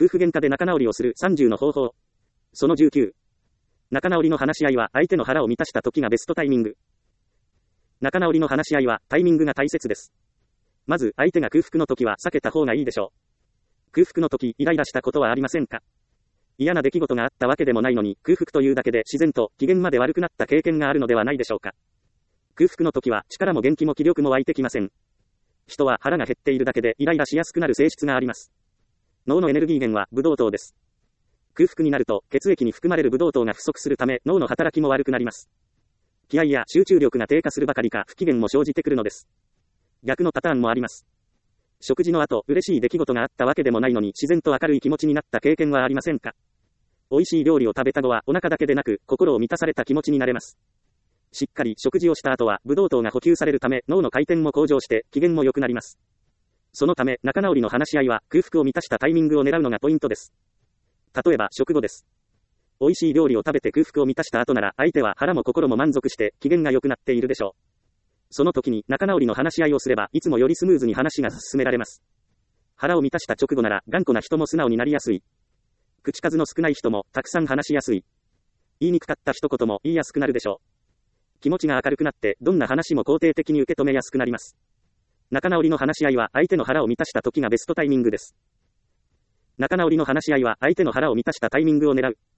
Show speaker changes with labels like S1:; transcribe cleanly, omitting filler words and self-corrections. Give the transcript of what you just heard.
S1: 夫婦喧嘩で仲直りをする30の方法。その19。仲直りの話し合いは相手の腹を満たした時がベストタイミング。仲直りの話し合いはタイミングが大切です。まず相手が空腹の時は避けた方がいいでしょう。空腹の時イライラしたことはありませんか？嫌な出来事があったわけでもないのに空腹というだけで自然と機嫌まで悪くなった経験があるのではないでしょうか。空腹の時は力も元気も気力も湧いてきません。人は腹が減っているだけでイライラしやすくなる性質があります。脳のエネルギー源はブドウ糖です。空腹になると血液に含まれるブドウ糖が不足するため脳の働きも悪くなります。気合や集中力が低下するばかりか不機嫌も生じてくるのです。逆のパターンもあります。食事の後嬉しい出来事があったわけでもないのに自然と明るい気持ちになった経験はありませんか？美味しい料理を食べた後はお腹だけでなく心を満たされた気持ちになれます。しっかり食事をした後はブドウ糖が補給されるため脳の回転も向上して機嫌も良くなります。そのため仲直りの話し合いは空腹を満たしたタイミングを狙うのがポイントです。例えば食後です。美味しい料理を食べて空腹を満たした後なら相手は腹も心も満足して機嫌が良くなっているでしょう。その時に仲直りの話し合いをすればいつもよりスムーズに話が進められます。腹を満たした直後なら頑固な人も素直になりやすい。口数の少ない人もたくさん話しやすい。言いにくかった一言も言いやすくなるでしょう。気持ちが明るくなってどんな話も肯定的に受け止めやすくなります。仲直りの話し合いは相手の腹を満たした時がベストタイミングです。仲直りの話し合いは相手の腹を満たしたタイミングを狙う。